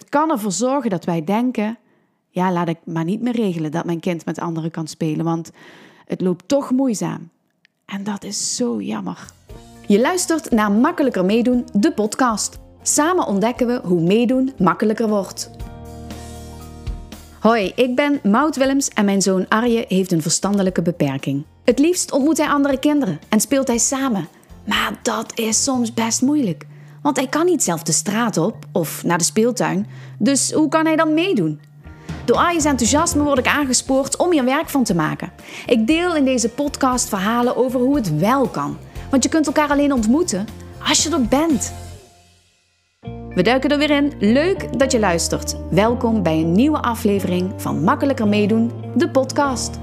het kan ervoor zorgen dat wij denken, ja, laat ik maar niet meer regelen dat mijn kind met anderen kan spelen, want het loopt toch moeizaam. En dat is zo jammer. Je luistert naar Makkelijker Meedoen, de podcast. Samen ontdekken we hoe meedoen makkelijker wordt. Hoi, ik ben Maud Willems en mijn zoon Arje heeft een verstandelijke beperking. Het liefst ontmoet hij andere kinderen en speelt hij samen. Maar dat is soms best moeilijk. Want hij kan niet zelf de straat op of naar de speeltuin. Dus hoe kan hij dan meedoen? Door Arje's enthousiasme word ik aangespoord om hier werk van te maken. Ik deel in deze podcast verhalen over hoe het wel kan. Want je kunt elkaar alleen ontmoeten als je er bent. We duiken er weer in. Leuk dat je luistert. Welkom bij een nieuwe aflevering van Makkelijker Meedoen, de podcast.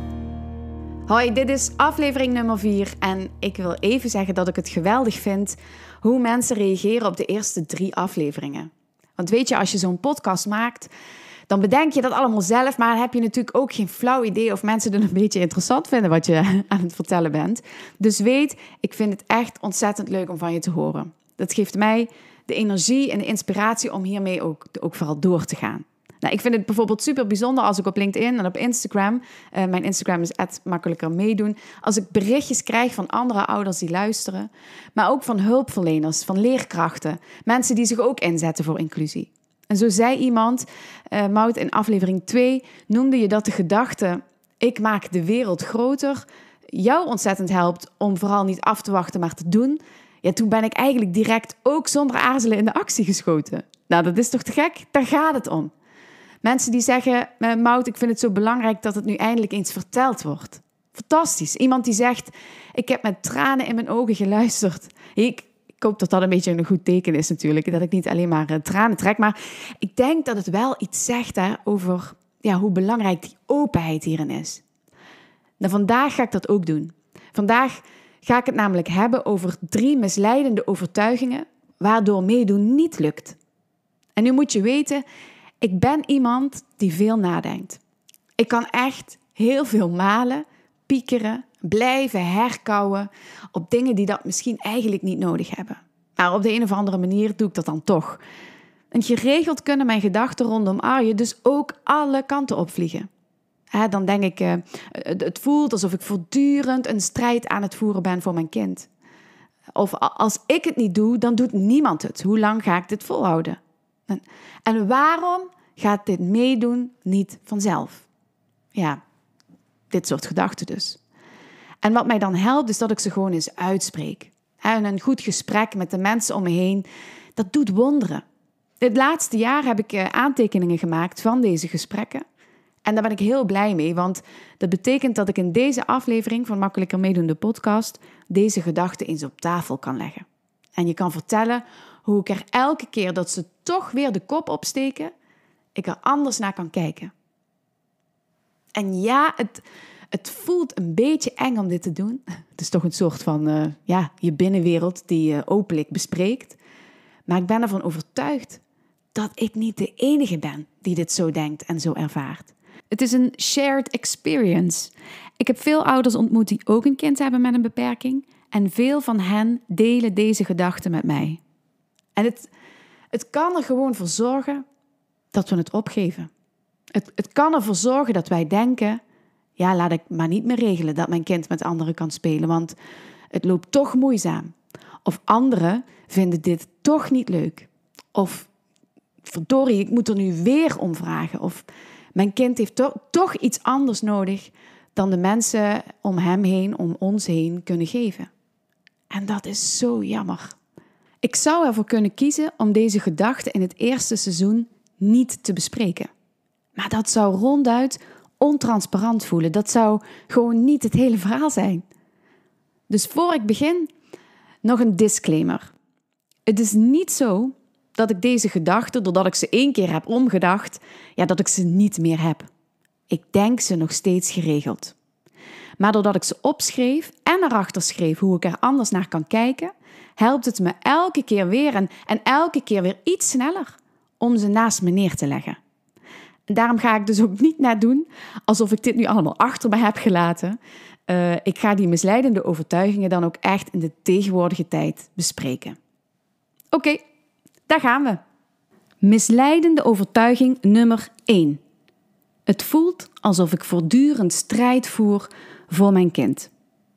Hoi, dit is aflevering nummer 4 en ik wil even zeggen dat ik het geweldig vind hoe mensen reageren op de eerste 3 afleveringen. Want weet je, als je zo'n podcast maakt, dan bedenk je dat allemaal zelf, maar dan heb je natuurlijk ook geen flauw idee of mensen het een beetje interessant vinden wat je aan het vertellen bent. Dus weet, ik vind het echt ontzettend leuk om van je te horen. Dat geeft mij de energie en de inspiratie om hiermee ook vooral door te gaan. Nou, ik vind het bijvoorbeeld super bijzonder als ik op LinkedIn en op Instagram, mijn Instagram is @makkeliekermeedoen, als ik berichtjes krijg van andere ouders die luisteren, maar ook van hulpverleners, van leerkrachten, mensen die zich ook inzetten voor inclusie. En zo zei iemand, Maud, in aflevering 2 noemde je dat de gedachte, ik maak de wereld groter, jou ontzettend helpt om vooral niet af te wachten, maar te doen. Ja, toen ben ik eigenlijk direct ook zonder aarzelen in de actie geschoten. Nou, dat is toch te gek? Daar gaat het om. Mensen die zeggen, Maud, ik vind het zo belangrijk dat het nu eindelijk eens verteld wordt. Fantastisch. Iemand die zegt, ik heb met tranen in mijn ogen geluisterd. Ik hoop dat dat een beetje een goed teken is natuurlijk, dat ik niet alleen maar tranen trek. Maar ik denk dat het wel iets zegt over hoe belangrijk die openheid hierin is. Nou, vandaag ga ik dat ook doen. Vandaag ga ik het namelijk hebben over 3 misleidende overtuigingen waardoor meedoen niet lukt. En nu moet je weten, ik ben iemand die veel nadenkt. Ik kan echt heel veel malen, piekeren, blijven herkauwen op dingen die dat misschien eigenlijk niet nodig hebben. Maar op de een of andere manier doe ik dat dan toch. En geregeld kunnen mijn gedachten rondom Arje dus ook alle kanten opvliegen. Dan denk ik, het voelt alsof ik voortdurend een strijd aan het voeren ben voor mijn kind. Of als ik het niet doe, dan doet niemand het. Hoe lang ga ik dit volhouden? En waarom gaat dit meedoen niet vanzelf? Ja, dit soort gedachten dus. En wat mij dan helpt, is dat ik ze gewoon eens uitspreek. En een goed gesprek met de mensen om me heen, dat doet wonderen. Het laatste jaar heb ik aantekeningen gemaakt van deze gesprekken. En daar ben ik heel blij mee, want dat betekent dat ik in deze aflevering van Makkelijker Meedoen, de podcast, deze gedachten eens op tafel kan leggen. En je kan vertellen hoe ik er elke keer dat ze toch weer de kop opsteken, ik er anders naar kan kijken. En ja, het voelt een beetje eng om dit te doen. Het is toch een soort van je binnenwereld die je openlijk bespreekt. Maar ik ben ervan overtuigd dat ik niet de enige ben die dit zo denkt en zo ervaart. Het is een shared experience. Ik heb veel ouders ontmoet die ook een kind hebben met een beperking. En veel van hen delen deze gedachten met mij. En het kan er gewoon voor zorgen dat we het opgeven. Het kan ervoor zorgen dat wij denken, ja, laat ik maar niet meer regelen dat mijn kind met anderen kan spelen, want het loopt toch moeizaam. Of anderen vinden dit toch niet leuk. Of verdorie, ik moet er nu weer om vragen. Of mijn kind heeft toch iets anders nodig dan de mensen om hem heen, om ons heen kunnen geven. En dat is zo jammer. Ik zou ervoor kunnen kiezen om deze gedachten in het eerste seizoen niet te bespreken. Maar dat zou ronduit ontransparant voelen. Dat zou gewoon niet het hele verhaal zijn. Dus voor ik begin, nog een disclaimer. Het is niet zo dat ik deze gedachten, doordat ik ze 1 keer heb omgedacht, dat ik ze niet meer heb. Ik denk ze nog steeds geregeld. Maar doordat ik ze opschreef en erachter schreef hoe ik er anders naar kan kijken, helpt het me elke keer weer en elke keer weer iets sneller om ze naast me neer te leggen. En daarom ga ik dus ook niet net doen alsof ik dit nu allemaal achter me heb gelaten. Ik ga die misleidende overtuigingen dan ook echt in de tegenwoordige tijd bespreken. Oké, daar gaan we. Misleidende overtuiging nummer 1. Het voelt alsof ik voortdurend strijd voer voor mijn kind.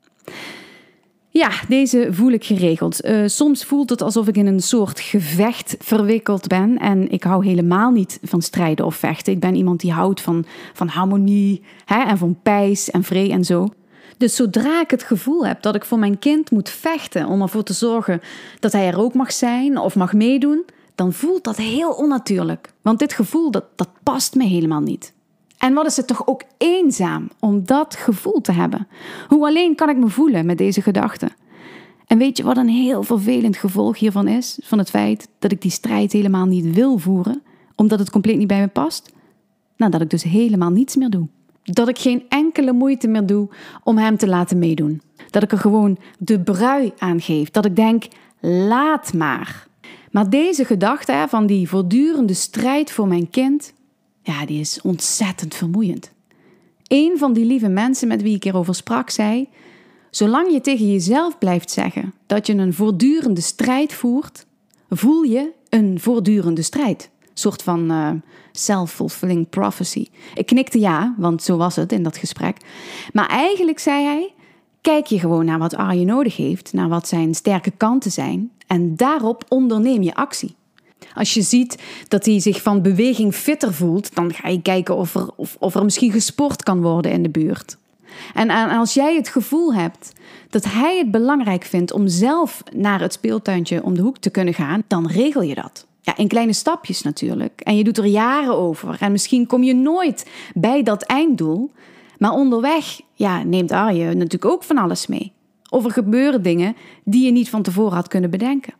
Ja, deze voel ik geregeld. Soms voelt het alsof ik in een soort gevecht verwikkeld ben. En ik hou helemaal niet van strijden of vechten. Ik ben iemand die houdt van harmonie, en van pijs en vrede en zo. Dus zodra ik het gevoel heb dat ik voor mijn kind moet vechten om ervoor te zorgen dat hij er ook mag zijn of mag meedoen, dan voelt dat heel onnatuurlijk. Want dit gevoel, dat past me helemaal niet. En wat is het toch ook eenzaam om dat gevoel te hebben? Hoe alleen kan ik me voelen met deze gedachten? En weet je wat een heel vervelend gevolg hiervan is? Van het feit dat ik die strijd helemaal niet wil voeren, omdat het compleet niet bij me past? Nou, dat ik dus helemaal niets meer doe. Dat ik geen enkele moeite meer doe om hem te laten meedoen. Dat ik er gewoon de brui aan geef. Dat ik denk, laat maar. Maar deze gedachte van die voortdurende strijd voor mijn kind, ja, die is ontzettend vermoeiend. Een van die lieve mensen met wie ik hierover sprak zei, zolang je tegen jezelf blijft zeggen dat je een voortdurende strijd voert, voel je een voortdurende strijd. Een soort van self-fulfilling prophecy. Ik knikte ja, want zo was het in dat gesprek. Maar eigenlijk zei hij, kijk je gewoon naar wat Arjen nodig heeft, naar wat zijn sterke kanten zijn en daarop onderneem je actie. Als je ziet dat hij zich van beweging fitter voelt, dan ga je kijken of er misschien gesport kan worden in de buurt. En als jij het gevoel hebt dat hij het belangrijk vindt om zelf naar het speeltuintje om de hoek te kunnen gaan, dan regel je dat. Ja, in kleine stapjes natuurlijk. En je doet er jaren over. En misschien kom je nooit bij dat einddoel. Maar onderweg neemt Arjen natuurlijk ook van alles mee. Of er gebeuren dingen die je niet van tevoren had kunnen bedenken.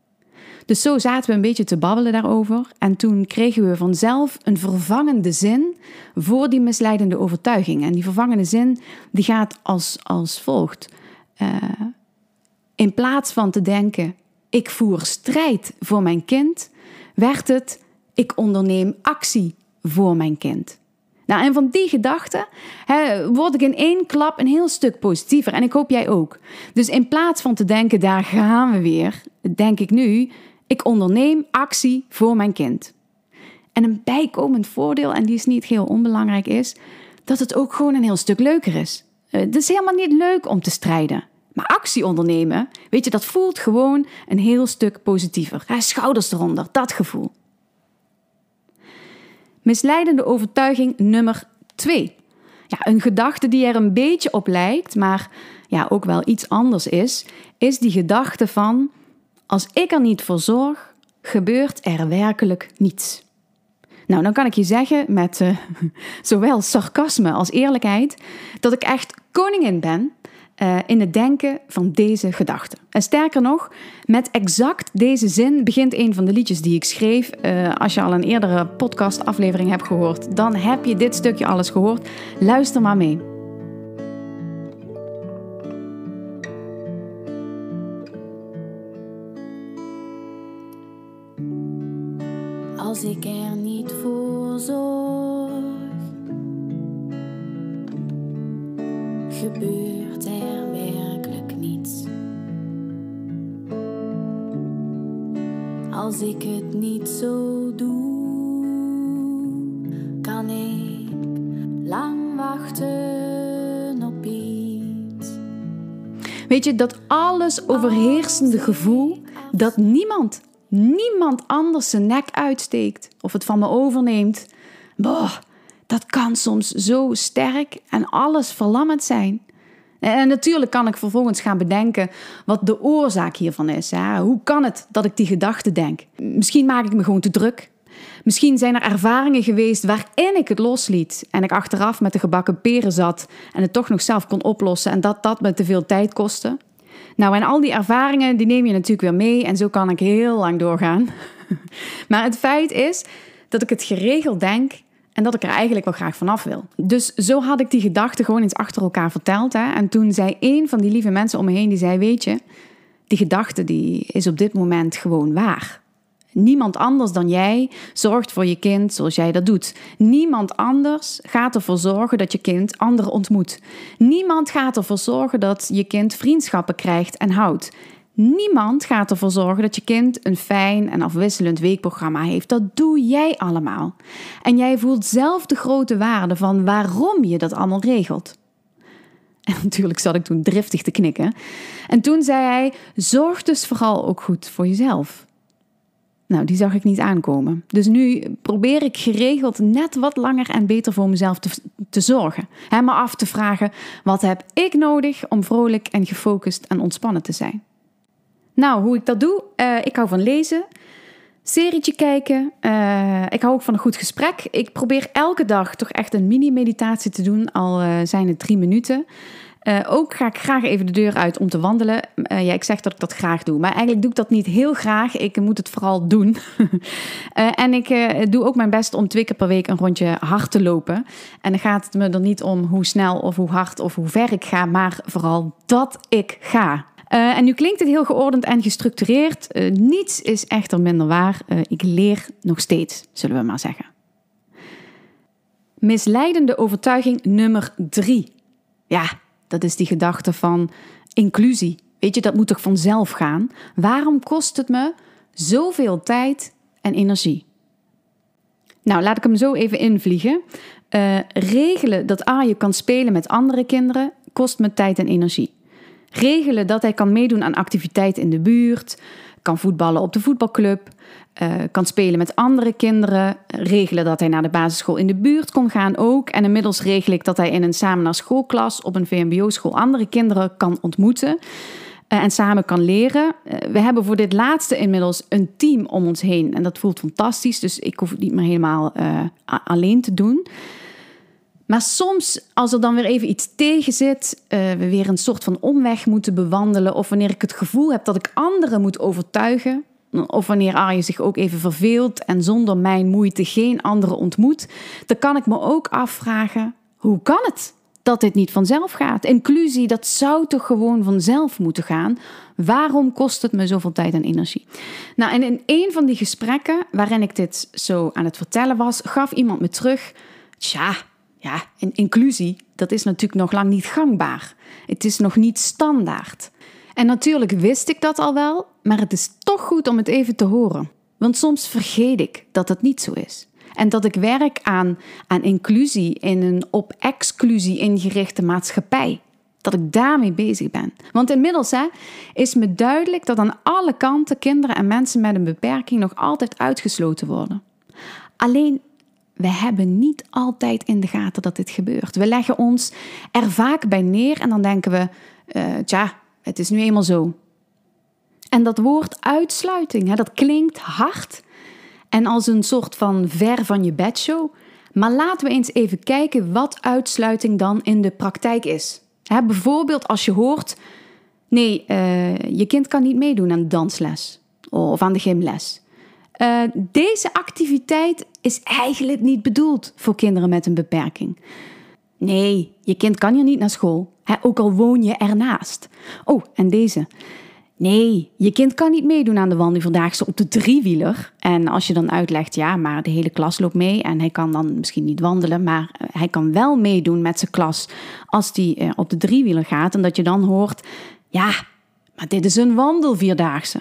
Dus zo zaten we een beetje te babbelen daarover. En toen kregen we vanzelf een vervangende zin voor die misleidende overtuiging. En die vervangende zin die gaat als volgt. In plaats van te denken, ik voer strijd voor mijn kind, werd het, ik onderneem actie voor mijn kind. Nou, en van die gedachte word ik in één klap een heel stuk positiever. En ik hoop jij ook. Dus in plaats van te denken, daar gaan we weer, denk ik nu, ik onderneem actie voor mijn kind. En een bijkomend voordeel, en die is niet heel onbelangrijk, is dat het ook gewoon een heel stuk leuker is. Het is helemaal niet leuk om te strijden. Maar actie ondernemen, weet je, dat voelt gewoon een heel stuk positiever. Schouders eronder, dat gevoel. Misleidende overtuiging nummer 2. Ja, een gedachte die er een beetje op lijkt, maar ook wel iets anders is die gedachte van, als ik er niet voor zorg, gebeurt er werkelijk niets. Nou, dan kan ik je zeggen met zowel sarcasme als eerlijkheid dat ik echt koningin ben in het denken van deze gedachte. En sterker nog, met exact deze zin begint een van de liedjes die ik schreef. Als je al een eerdere podcastaflevering hebt gehoord, dan heb je dit stukje alles gehoord. Luister maar mee. Als ik er niet voor zorg, gebeurt er werkelijk niets. Als ik het niet zo doe, kan ik lang wachten op iets. Weet je, dat alles overheersende gevoel dat niemand anders zijn nek uitsteekt of het van me overneemt. Dat kan soms zo sterk en alles verlammend zijn. En natuurlijk kan ik vervolgens gaan bedenken wat de oorzaak hiervan is. Hoe kan het dat ik die gedachte denk? Misschien maak ik me gewoon te druk. Misschien zijn er ervaringen geweest waarin ik het losliet en ik achteraf met de gebakken peren zat en het toch nog zelf kon oplossen en dat me te veel tijd kostte. Nou, en al die ervaringen die neem je natuurlijk weer mee en zo kan ik heel lang doorgaan. Maar het feit is dat ik het geregeld denk en dat ik er eigenlijk wel graag vanaf wil. Dus zo had ik die gedachten gewoon eens achter elkaar verteld. En toen zei een van die lieve mensen om me heen, die zei, weet je, die gedachte die is op dit moment gewoon waar. Niemand anders dan jij zorgt voor je kind zoals jij dat doet. Niemand anders gaat ervoor zorgen dat je kind anderen ontmoet. Niemand gaat ervoor zorgen dat je kind vriendschappen krijgt en houdt. Niemand gaat ervoor zorgen dat je kind een fijn en afwisselend weekprogramma heeft. Dat doe jij allemaal. En jij voelt zelf de grote waarde van waarom je dat allemaal regelt. En natuurlijk zat ik toen driftig te knikken. En toen zei hij, zorg dus vooral ook goed voor jezelf. Nou, die zag ik niet aankomen. Dus nu probeer ik geregeld net wat langer en beter voor mezelf te zorgen. Me af te vragen, wat heb ik nodig om vrolijk en gefocust en ontspannen te zijn? Nou, hoe ik dat doe? Ik hou van lezen, serietje kijken. Ik hou ook van een goed gesprek. Ik probeer elke dag toch echt een mini-meditatie te doen, al zijn het 3 minuten. Ook ga ik graag even de deur uit om te wandelen. Ik zeg dat ik dat graag doe, maar eigenlijk doe ik dat niet heel graag. Ik moet het vooral doen. En ik doe ook mijn best om 2 keer per week een rondje hard te lopen. En dan gaat het me er niet om hoe snel of hoe hard of hoe ver ik ga, maar vooral dat ik ga. En nu klinkt het heel geordend en gestructureerd. Niets is echter minder waar. Ik leer nog steeds, zullen we maar zeggen. Misleidende overtuiging nummer 3. Ja, dat is die gedachte van inclusie. Weet je, dat moet toch vanzelf gaan? Waarom kost het me zoveel tijd en energie? Nou, laat ik hem zo even invliegen. Regelen dat Arje kan spelen met andere kinderen kost me tijd en energie. Regelen dat hij kan meedoen aan activiteiten in de buurt, kan voetballen op de voetbalclub, kan spelen met andere kinderen. Regelen dat hij naar de basisschool in de buurt kon gaan ook. En inmiddels regel ik dat hij in een samen naar schoolklas op een VMBO-school andere kinderen kan ontmoeten en samen kan leren. We hebben voor dit laatste inmiddels een team om ons heen en dat voelt fantastisch. Dus ik hoef het niet meer helemaal alleen te doen. Maar soms, als er dan weer even iets tegen zit, we weer een soort van omweg moeten bewandelen, of wanneer ik het gevoel heb dat ik anderen moet overtuigen, of wanneer Arje zich ook even verveelt en zonder mijn moeite geen anderen ontmoet, dan kan ik me ook afvragen, hoe kan het dat dit niet vanzelf gaat? Inclusie, dat zou toch gewoon vanzelf moeten gaan? Waarom kost het me zoveel tijd en energie? Nou, en in een van die gesprekken waarin ik dit zo aan het vertellen was, gaf iemand me terug, ja, inclusie, dat is natuurlijk nog lang niet gangbaar. Het is nog niet standaard. En natuurlijk wist ik dat al wel, maar het is toch goed om het even te horen. Want soms vergeet ik dat het niet zo is. En dat ik werk aan inclusie in een op exclusie ingerichte maatschappij. Dat ik daarmee bezig ben. Want inmiddels is me duidelijk dat aan alle kanten kinderen en mensen met een beperking nog altijd uitgesloten worden. Alleen, we hebben niet altijd in de gaten dat dit gebeurt. We leggen ons er vaak bij neer en dan denken we, het is nu eenmaal zo. En dat woord uitsluiting, dat klinkt hard en als een soort van ver van je bedshow. Maar laten we eens even kijken wat uitsluiting dan in de praktijk is. Bijvoorbeeld als je hoort, nee, je kind kan niet meedoen aan de dansles of aan de gymles. Deze activiteit is eigenlijk niet bedoeld voor kinderen met een beperking. Nee, je kind kan hier niet naar school, ook al woon je ernaast. Oh, en deze. Nee, je kind kan niet meedoen aan de wandelvierdaagse op de 3-wieler. En als je dan uitlegt, ja, maar de hele klas loopt mee en hij kan dan misschien niet wandelen, maar hij kan wel meedoen met zijn klas als hij op de 3-wieler gaat. En dat je dan hoort, ja, maar dit is een wandelvierdaagse.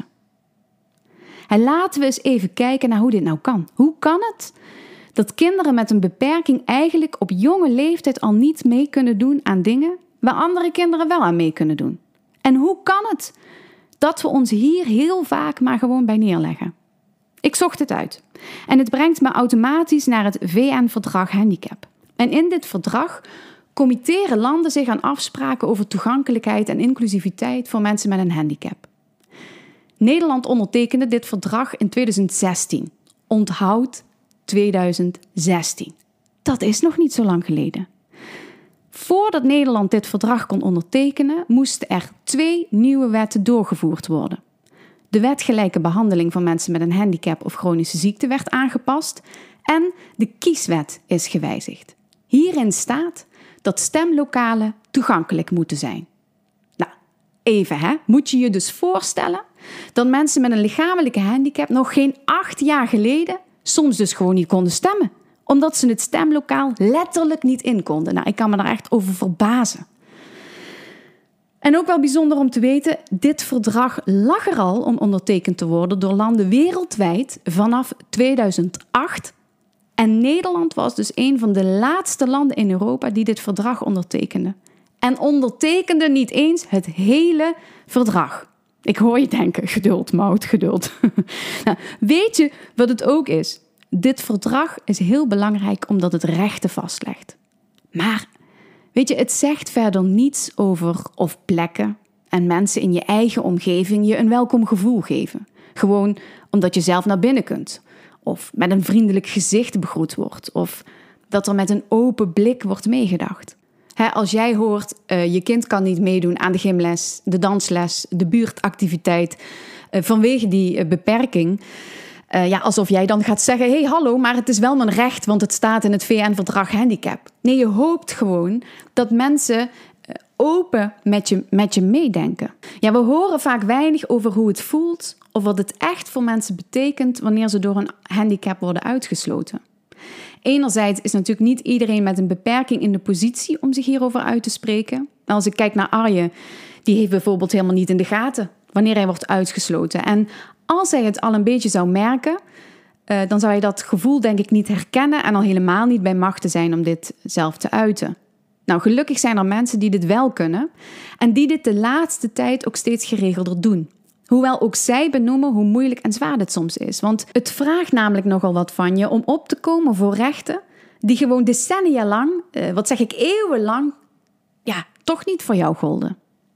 En laten we eens even kijken naar hoe dit nou kan. Hoe kan het dat kinderen met een beperking eigenlijk op jonge leeftijd al niet mee kunnen doen aan dingen waar andere kinderen wel aan mee kunnen doen? En hoe kan het dat we ons hier heel vaak maar gewoon bij neerleggen? Ik zocht het uit. En het brengt me automatisch naar het VN-verdrag Handicap. En in dit verdrag committeren landen zich aan afspraken over toegankelijkheid en inclusiviteit voor mensen met een handicap. Nederland ondertekende dit verdrag in 2016. Onthoud 2016. Dat is nog niet zo lang geleden. Voordat Nederland dit verdrag kon ondertekenen, moesten er 2 nieuwe wetten doorgevoerd worden. De wet gelijke behandeling van mensen met een handicap of chronische ziekte werd aangepast en de kieswet is gewijzigd. Hierin staat dat stemlokalen toegankelijk moeten zijn. Nou, even moet je je dus voorstellen dat mensen met een lichamelijke handicap nog geen 8 jaar geleden soms dus gewoon niet konden stemmen. Omdat ze het stemlokaal letterlijk niet in konden. Nou, ik kan me daar echt over verbazen. En ook wel bijzonder om te weten, dit verdrag lag er al om ondertekend te worden door landen wereldwijd vanaf 2008. En Nederland was dus een van de laatste landen in Europa die dit verdrag ondertekende. En ondertekende niet eens het hele verdrag. Ik hoor je denken, geduld, Maud, geduld. Nou, weet je wat het ook is? Dit verdrag is heel belangrijk omdat het rechten vastlegt. Maar weet je, het zegt verder niets over of plekken en mensen in je eigen omgeving je een welkom gevoel geven. Gewoon omdat je zelf naar binnen kunt. Of met een vriendelijk gezicht begroet wordt. Of dat er met een open blik wordt meegedacht. Als jij hoort, je kind kan niet meedoen aan de gymles, de dansles, de buurtactiviteit vanwege die beperking. Alsof jij dan gaat zeggen, hey, hallo, maar het is wel mijn recht, want het staat in het VN-verdrag handicap. Nee, je hoopt gewoon dat mensen open met je meedenken. Ja, we horen vaak weinig over hoe het voelt of wat het echt voor mensen betekent wanneer ze door een handicap worden uitgesloten. Enerzijds is natuurlijk niet iedereen met een beperking in de positie om zich hierover uit te spreken. Als ik kijk naar Arje, die heeft bijvoorbeeld helemaal niet in de gaten wanneer hij wordt uitgesloten. En als hij het al een beetje zou merken, dan zou hij dat gevoel denk ik niet herkennen en al helemaal niet bij machte zijn om dit zelf te uiten. Nou, gelukkig zijn er mensen die dit wel kunnen en die dit de laatste tijd ook steeds geregelder doen. Hoewel ook zij benoemen hoe moeilijk en zwaar dit soms is. Want het vraagt namelijk nogal wat van je om op te komen voor rechten die gewoon decennia lang, eeuwenlang, toch niet voor jou golden.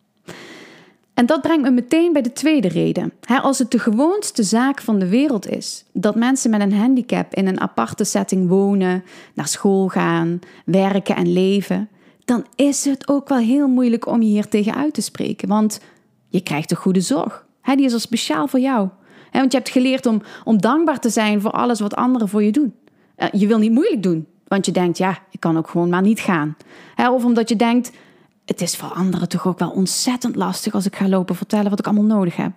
En dat brengt me meteen bij de tweede reden. Als het de gewoonste zaak van de wereld is dat mensen met een handicap in een aparte setting wonen, naar school gaan, werken en leven, dan is het ook wel heel moeilijk om je hier tegen uit te spreken. Want je krijgt een goede zorg. Die is er speciaal voor jou. Want je hebt geleerd om dankbaar te zijn voor alles wat anderen voor je doen. Je wil niet moeilijk doen, want je denkt, ik kan ook gewoon maar niet gaan. Of omdat je denkt, het is voor anderen toch ook wel ontzettend lastig als ik ga lopen vertellen wat ik allemaal nodig heb.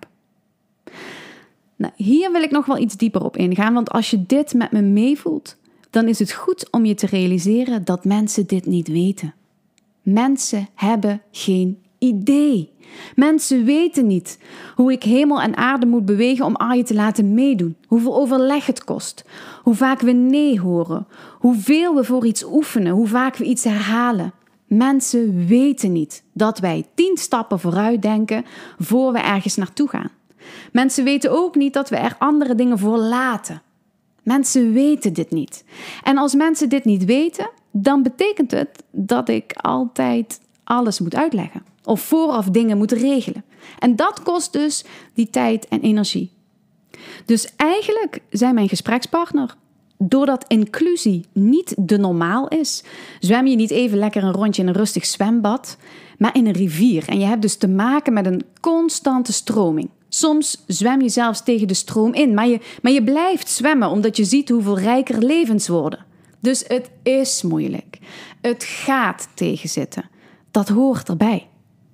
Nou, hier wil ik nog wel iets dieper op ingaan, want als je dit met me meevoelt, dan is het goed om je te realiseren dat mensen dit niet weten. Mensen hebben geen idee. Mensen weten niet hoe ik hemel en aarde moet bewegen om Arje te laten meedoen. Hoeveel overleg het kost. Hoe vaak we nee horen. Hoeveel we voor iets oefenen. Hoe vaak we iets herhalen. Mensen weten niet dat wij 10 stappen vooruit denken voor we ergens naartoe gaan. Mensen weten ook niet dat we er andere dingen voor laten. Mensen weten dit niet. En als mensen dit niet weten, dan betekent het dat ik altijd alles moet uitleggen. Of vooraf dingen moet regelen. En dat kost dus die tijd en energie. Dus eigenlijk zijn mijn gesprekspartner, doordat inclusie niet de normaal is, zwem je niet even lekker een rondje in een rustig zwembad, maar in een rivier. En je hebt dus te maken met een constante stroming. Soms zwem je zelfs tegen de stroom in, maar je blijft zwemmen omdat je ziet hoeveel rijker levens worden. Dus het is moeilijk. Het gaat tegenzitten. Dat hoort erbij.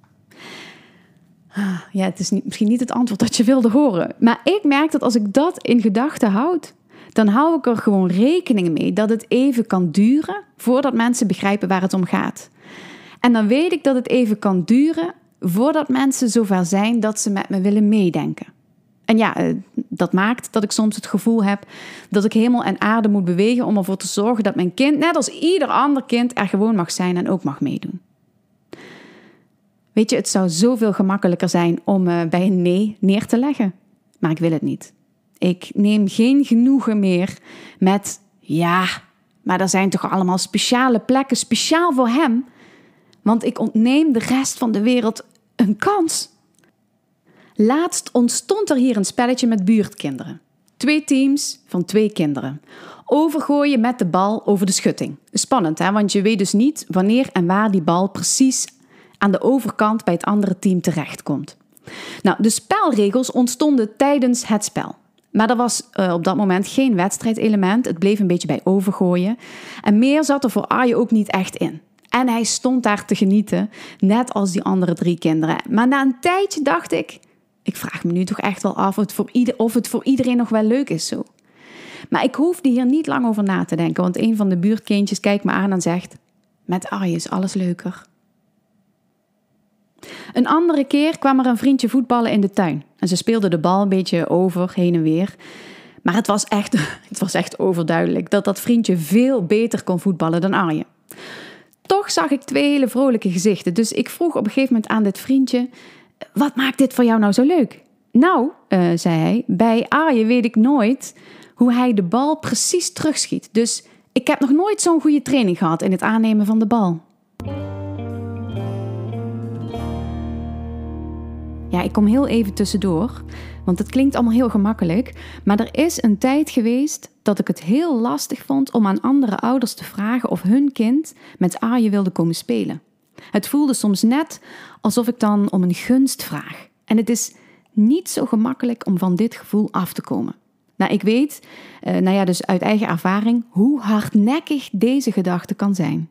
Ja, het is misschien niet het antwoord dat je wilde horen. Maar ik merk dat als ik dat in gedachten houd, dan hou ik er gewoon rekening mee dat het even kan duren voordat mensen begrijpen waar het om gaat. En dan weet ik dat het even kan duren voordat mensen zover zijn dat ze met me willen meedenken. En dat maakt dat ik soms het gevoel heb dat ik hemel en aarde moet bewegen om ervoor te zorgen dat mijn kind, net als ieder ander kind, er gewoon mag zijn en ook mag meedoen. Weet je, het zou zoveel gemakkelijker zijn om bij een nee neer te leggen. Maar ik wil het niet. Ik neem geen genoegen meer met, maar er zijn toch allemaal speciale plekken, speciaal voor hem. Want ik ontneem de rest van de wereld een kans. Laatst ontstond er hier een spelletje met buurtkinderen. 2 teams van 2 kinderen. Overgooien met de bal over de schutting. Spannend, hè? Want je weet dus niet wanneer en waar die bal precies aan de overkant bij het andere team terechtkomt. Nou, de spelregels ontstonden tijdens het spel. Maar er was op dat moment geen wedstrijdelement. Het bleef een beetje bij overgooien. En meer zat er voor Arje ook niet echt in. En hij stond daar te genieten, net als die andere 3 kinderen. Maar na een tijdje dacht ik vraag me nu toch echt wel af of het voor iedereen nog wel leuk is zo. Maar ik hoefde hier niet lang over na te denken, want een van de buurtkindjes kijkt me aan en zegt, met Arje is alles leuker. Een andere keer kwam er een vriendje voetballen in de tuin. En ze speelde de bal een beetje over, heen en weer. Maar het was echt overduidelijk dat vriendje veel beter kon voetballen dan Arje. Toch zag ik 2 hele vrolijke gezichten. Dus ik vroeg op een gegeven moment aan dit vriendje: wat maakt dit voor jou nou zo leuk? Nou, zei hij, bij Arje weet ik nooit hoe hij de bal precies terugschiet. Dus ik heb nog nooit zo'n goede training gehad in het aannemen van de bal. Ja, ik kom heel even tussendoor, want het klinkt allemaal heel gemakkelijk. Maar er is een tijd geweest dat ik het heel lastig vond om aan andere ouders te vragen of hun kind met Arje wilde komen spelen. Het voelde soms net alsof ik dan om een gunst vraag. En het is niet zo gemakkelijk om van dit gevoel af te komen. Nou, ik weet, dus uit eigen ervaring, hoe hardnekkig deze gedachte kan zijn.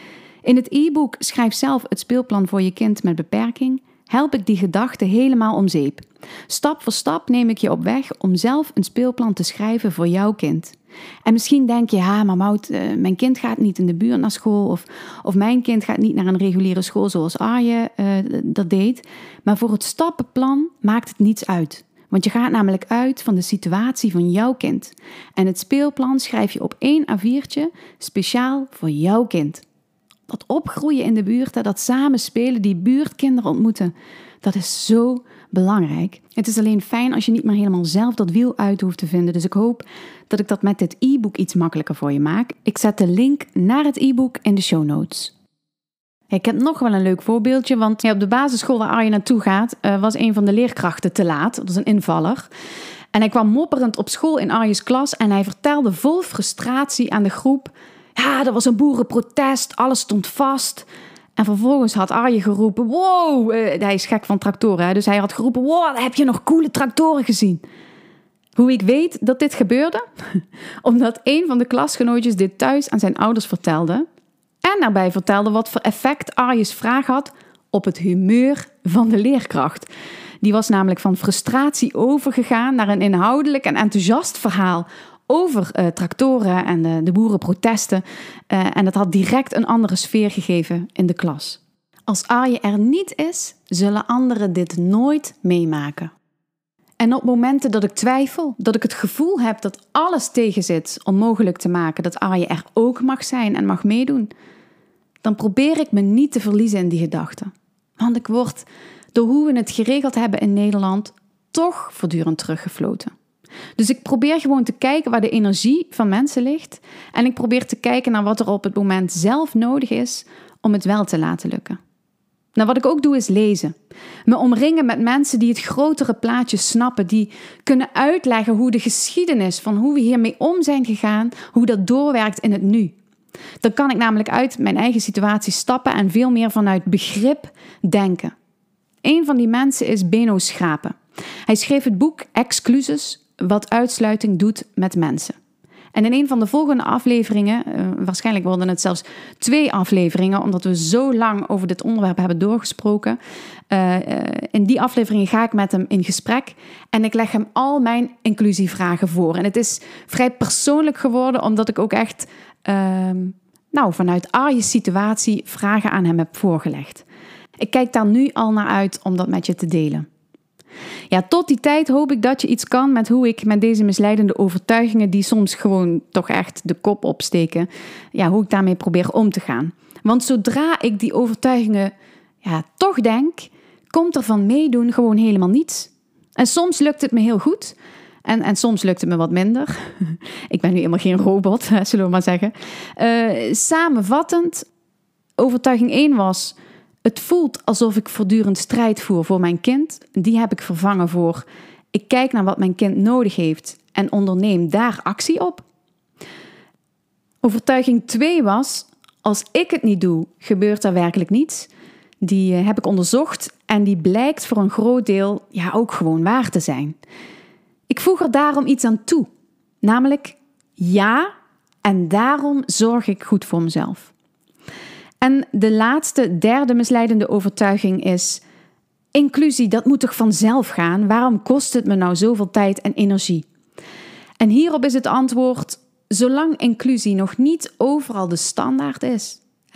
In het e-book Schrijf zelf het speelplan voor je kind met beperking help ik die gedachte helemaal om zeep. Stap voor stap neem ik je op weg om zelf een speelplan te schrijven voor jouw kind. En misschien denk je, ja, maar Maud, mijn kind gaat niet in de buurt naar school of mijn kind gaat niet naar een reguliere school zoals Arje dat deed. Maar voor het stappenplan maakt het niets uit. Want je gaat namelijk uit van de situatie van jouw kind. En het speelplan schrijf je op 1 A4'tje speciaal voor jouw kind. Dat opgroeien in de buurt, dat samen spelen, die buurtkinderen ontmoeten, dat is zo belangrijk. Het is alleen fijn als je niet meer helemaal zelf dat wiel uit hoeft te vinden. Dus ik hoop dat ik dat met dit e-book iets makkelijker voor je maak. Ik zet de link naar het e-book in de show notes. Ik heb nog wel een leuk voorbeeldje, want op de basisschool waar Arje naartoe gaat, was een van de leerkrachten te laat. Dat is een invaller. En hij kwam mopperend op school in Arje's klas en hij vertelde vol frustratie aan de groep: ja, er was een boerenprotest, alles stond vast. En vervolgens had Arje geroepen: wow, hij is gek van tractoren, hè? Dus hij had geroepen: wow, heb je nog coole tractoren gezien? Hoe ik weet dat dit gebeurde? Omdat een van de klasgenootjes dit thuis aan zijn ouders vertelde. En daarbij vertelde wat voor effect Arje's vraag had op het humeur van de leerkracht. Die was namelijk van frustratie overgegaan naar een inhoudelijk en enthousiast verhaal over tractoren en de boerenprotesten. En dat had direct een andere sfeer gegeven in de klas. Als Arje er niet is, zullen anderen dit nooit meemaken. En op momenten dat ik twijfel, dat ik het gevoel heb dat alles tegenzit om mogelijk te maken dat Arje er ook mag zijn en mag meedoen, dan probeer ik me niet te verliezen in die gedachten. Want ik word, door hoe we het geregeld hebben in Nederland, toch voortdurend teruggefloten. Dus ik probeer gewoon te kijken waar de energie van mensen ligt. En ik probeer te kijken naar wat er op het moment zelf nodig is om het wel te laten lukken. Nou, wat ik ook doe is lezen. Me omringen met mensen die het grotere plaatje snappen. Die kunnen uitleggen hoe de geschiedenis van hoe we hiermee om zijn gegaan, hoe dat doorwerkt in het nu. Dan kan ik namelijk uit mijn eigen situatie stappen en veel meer vanuit begrip denken. Een van die mensen is Benno Schrapen. Hij schreef het boek Exclusus, wat uitsluiting doet met mensen. En in een van de volgende afleveringen, waarschijnlijk worden het zelfs 2 afleveringen, omdat we zo lang over dit onderwerp hebben doorgesproken. In die afleveringen ga ik met hem in gesprek en ik leg hem al mijn inclusievragen voor. En het is vrij persoonlijk geworden, omdat ik ook echt vanuit Arje's situatie vragen aan hem heb voorgelegd. Ik kijk daar nu al naar uit om dat met je te delen. Ja, tot die tijd hoop ik dat je iets kan met hoe ik met deze misleidende overtuigingen, die soms gewoon toch echt de kop opsteken, hoe ik daarmee probeer om te gaan. Want zodra ik die overtuigingen toch denk, komt er van meedoen gewoon helemaal niets. En soms lukt het me heel goed en soms lukt het me wat minder. Ik ben nu helemaal geen robot, zullen we maar zeggen. Samenvattend, overtuiging 1 was: het voelt alsof ik voortdurend strijd voer voor mijn kind. Die heb ik vervangen voor: ik kijk naar wat mijn kind nodig heeft en onderneem daar actie op. Overtuiging 2 was: als ik het niet doe, gebeurt er werkelijk niets. Die heb ik onderzocht en die blijkt voor een groot deel ook gewoon waar te zijn. Ik voeg er daarom iets aan toe. Namelijk ja, en daarom zorg ik goed voor mezelf. En de laatste, derde misleidende overtuiging is: inclusie, dat moet toch vanzelf gaan? Waarom kost het me nou zoveel tijd en energie? En hierop is het antwoord: zolang inclusie nog niet overal de standaard is,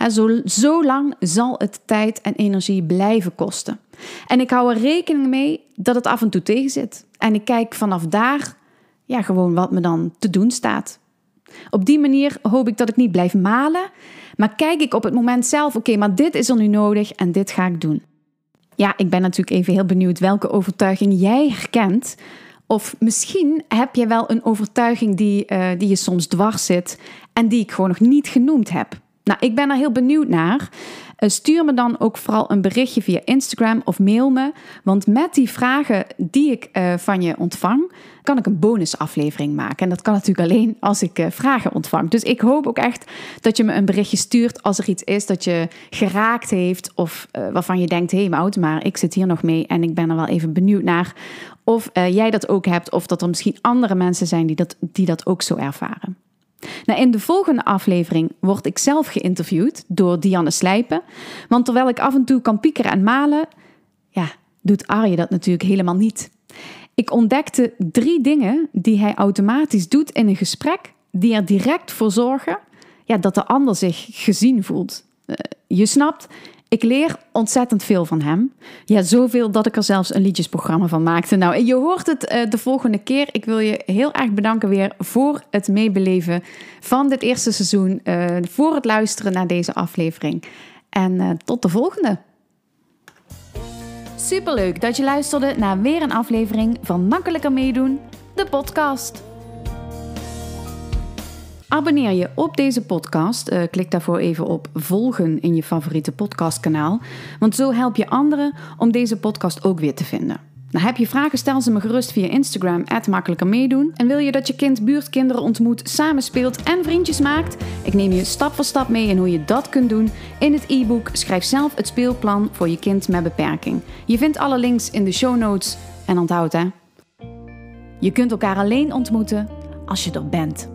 Zo lang zal het tijd en energie blijven kosten. En ik hou er rekening mee dat het af en toe tegenzit. En ik kijk vanaf daar gewoon wat me dan te doen staat. Op die manier hoop ik dat ik niet blijf malen, maar kijk ik op het moment zelf, oké, maar dit is er nu nodig en dit ga ik doen. Ja, ik ben natuurlijk even heel benieuwd welke overtuiging jij herkent. Of misschien heb je wel een overtuiging die je soms dwars zit en die ik gewoon nog niet genoemd heb. Nou, ik ben er heel benieuwd naar. Stuur me dan ook vooral een berichtje via Instagram of mail me. Want met die vragen die ik van je ontvang, kan ik een bonusaflevering maken. En dat kan natuurlijk alleen als ik vragen ontvang. Dus ik hoop ook echt dat je me een berichtje stuurt als er iets is dat je geraakt heeft. Of waarvan je denkt, hé Maud, maar ik zit hier nog mee en ik ben er wel even benieuwd naar. Of jij dat ook hebt of dat er misschien andere mensen zijn die dat ook zo ervaren. Nou, in de volgende aflevering word ik zelf geïnterviewd door Dianne Slijpen. Want terwijl ik af en toe kan piekeren en malen, doet Arje dat natuurlijk helemaal niet. Ik ontdekte 3 dingen die hij automatisch doet in een gesprek, die er direct voor zorgen dat de ander zich gezien voelt. Je snapt, ik leer ontzettend veel van hem. Ja, zoveel dat ik er zelfs een liedjesprogramma van maakte. Nou, je hoort het de volgende keer. Ik wil je heel erg bedanken weer voor het meebeleven van dit eerste seizoen. Voor het luisteren naar deze aflevering. En tot de volgende. Superleuk dat je luisterde naar weer een aflevering van Makkelijker Meedoen, de podcast. Abonneer je op deze podcast. Klik daarvoor even op volgen in je favoriete podcastkanaal. Want zo help je anderen om deze podcast ook weer te vinden. Nou, heb je vragen, stel ze me gerust via Instagram @makkelijkermeedoen. En wil je dat je kind buurtkinderen ontmoet, samenspeelt en vriendjes maakt? Ik neem je stap voor stap mee in hoe je dat kunt doen. In het e-book Schrijf zelf het speelplan voor je kind met beperking. Je vindt alle links in de show notes. En onthoud je kunt elkaar alleen ontmoeten als je er bent.